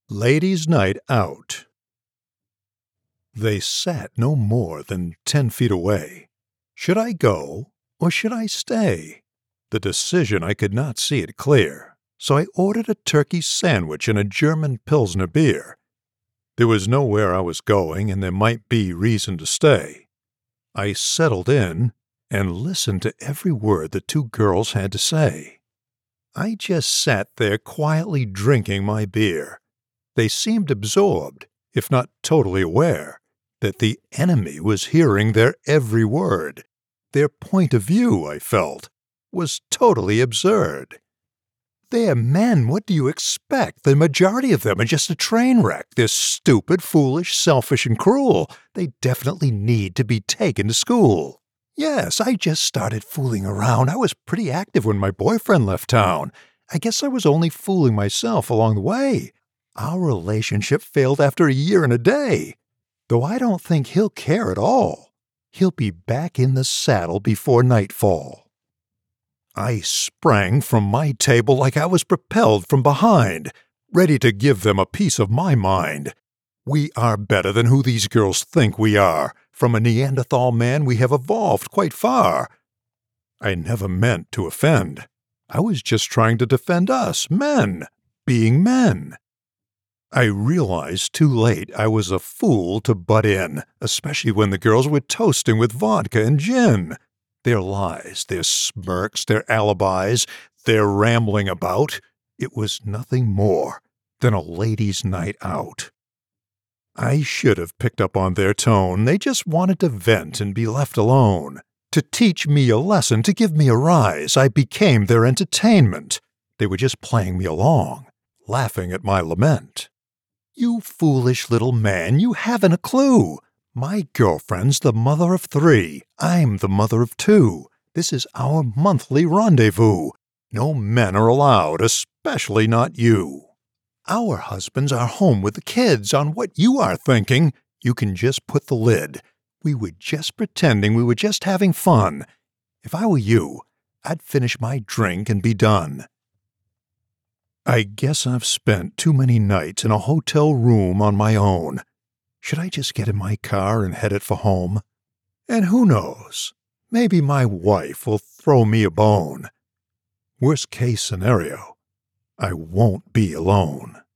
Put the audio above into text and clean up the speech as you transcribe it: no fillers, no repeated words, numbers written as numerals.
Ladies' Night Out. They sat no more than 10 feet away. Should I go, or should I stay? The decision, I could not see it clear, so I ordered a turkey sandwich and a German Pilsner beer. There was nowhere I was going, and there might be reason to stay. I settled in and listened to every word the two girls had to say. I just sat there quietly drinking my beer. They seemed absorbed, if not totally aware, that the enemy was hearing their every word. Their point of view, I felt, was totally absurd. They're men, what do you expect? The majority of them are just a train wreck. They're stupid, foolish, selfish, and cruel. They definitely need to be taken to school. Yes, I just started fooling around. I was pretty active when my boyfriend left town. I guess I was only fooling myself along the way. Our relationship failed after a year and a day. Though I don't think he'll care at all. He'll be back in the saddle before nightfall. I sprang from my table like I was propelled from behind, ready to give them a piece of my mind. We are better than who these girls think we are. From a Neanderthal man, we have evolved quite far. I never meant to offend. I was just trying to defend us, men, being men. I realized too late I was a fool to butt in, especially when the girls were toasting with vodka and gin. Their lies, their smirks, their alibis, their rambling about, it was nothing more than a ladies' night out. I should have picked up on their tone. They just wanted to vent and be left alone. To teach me a lesson, to give me a rise, I became their entertainment. They were just playing me along, laughing at my lament. You foolish little man, you haven't a clue. My girlfriend's the mother of 3. I'm the mother of 2. This is our monthly rendezvous. No men are allowed, especially not you. Our husbands are home with the kids. On what you are thinking, you can just put the lid. We were just pretending we were just having fun. If I were you, I'd finish my drink and be done. I guess I've spent too many nights in a hotel room on my own. Should I just get in my car and head it for home? And who knows, maybe my wife will throw me a bone. Worst case scenario, I won't be alone.